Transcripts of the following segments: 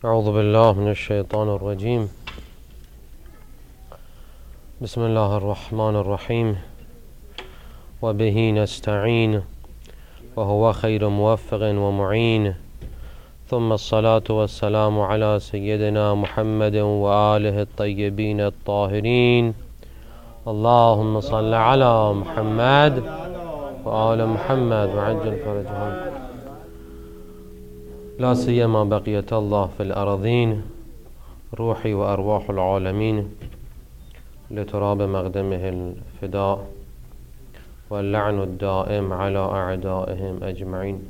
أعوذ بالله من الشيطان الرجيم. بسم الله الرحمن الرحيم وبه نستعين وهو خير موفق ومعين، ثم الصلاة والسلام على سيدنا محمد وآله الطيبين الطاهرين. اللهم صل على محمد وآل محمد وعجل فرجهم، لا سيما بقية الله في الأرضين، روحي وأرواح العالمين لتراب مقدمه الفداء، واللعن الدائم على أعدائهم أجمعين.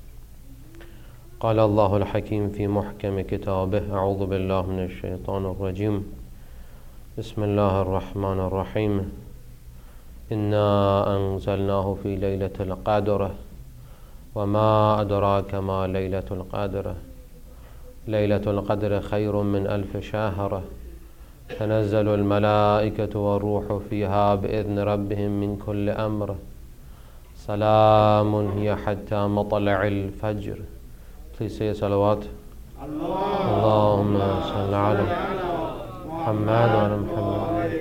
قال الله الحكيم في محكم كتابه: أعوذ بالله من الشيطان الرجيم. بسم الله الرحمن الرحيم. إنا أنزلناه في ليلة القدر وما أدراك ما ليلة القدر. ليلة القدر خير من 1000 شهر، تنزل الملائكة والروح فيها بإذن ربهم من كل أمر، سلام هي حتى مطلع الفجر. Please say a salawat. اللهم صل على محمد وعلى محمد.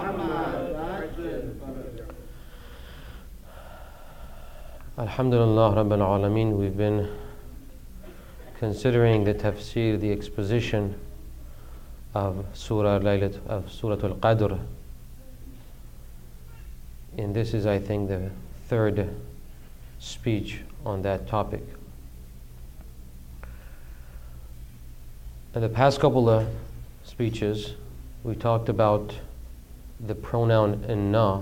Alhamdulillah Rabbil Alameen. We've been considering the tafsir, the exposition of Surah Al-Qadr, and this is, I think, the third speech on that topic. In the past couple of speeches, we talked about the pronoun inna